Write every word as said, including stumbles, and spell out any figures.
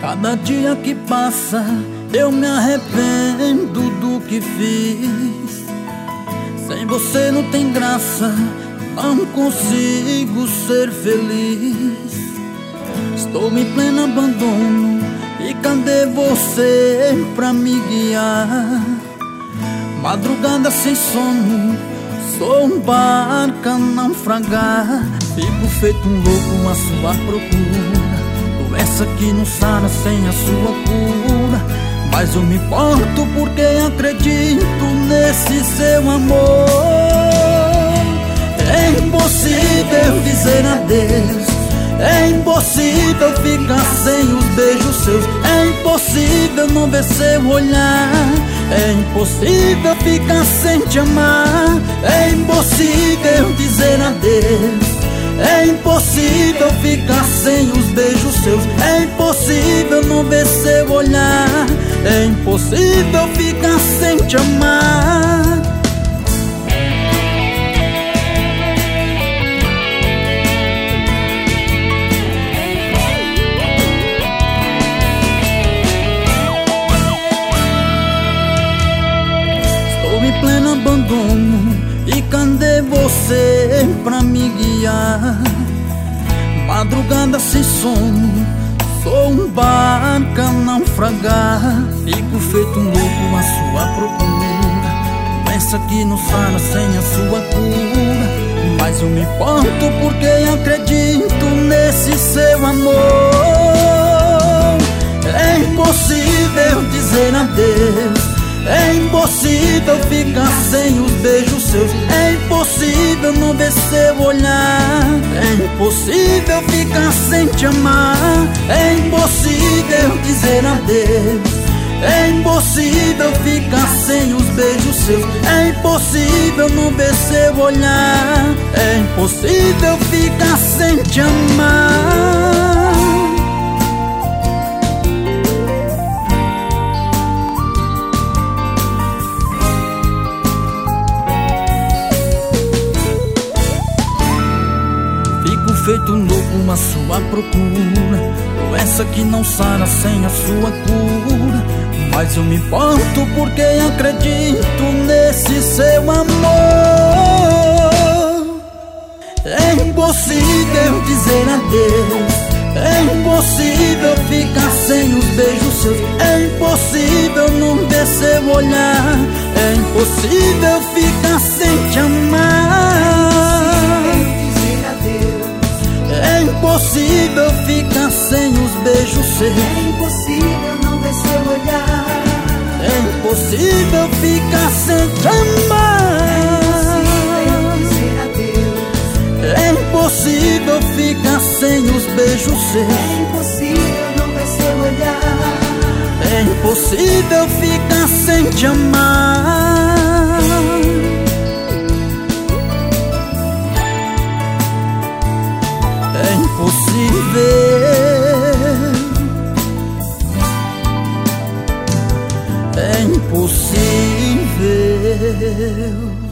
Cada dia que passa eu me arrependo do que fiz. Sem você não tem graça, não consigo ser feliz. Estou em pleno abandono, e cadê você pra me guiar? Madrugada sem sono, sou um barco a naufragar. Fico feito um louco à sua procura, doença que não sara sem a sua cura. Mas eu me importo porque acredito nesse seu amor. É impossível dizer adeus, é impossível ficar sem os beijos seus, é impossível não ver seu olhar, é impossível ficar sem te amar, é impossível dizer adeus, é impossível ficar sem os beijos seus, é impossível não ver seu olhar, é impossível ficar sem te amar. Estou em pleno abandono, e cadê você pra me guiar? Madrugada sem sono, sou um barco a naufragar. Fico feito um louco à sua procura, doença que não sara sem a sua cura. Mas eu me importo porque acredito nesse seu amor. É impossível dizer adeus, é impossível ficar sem os beijos seus, é impossível não ver seu olhar, é impossível ficar sem te amar, é impossível dizer adeus, é impossível ficar sem os beijos seus, é impossível não ver seu olhar, é impossível ficar sem te amar. Feito um louco à sua procura, doença que não sara sem a sua cura. Mas eu me importo porque acredito nesse seu amor. É impossível dizer adeus, é impossível ficar sem os beijos seus, é impossível não ver seu olhar, é impossível ficar sem te amar. É impossível ficar sem os beijos seus, é impossível não ver seu olhar, é impossível ficar sem te amar. É impossível ficar sem os beijos seus, é impossível não ver seu olhar, é impossível ficar sem te amar. É impossível, é impossível.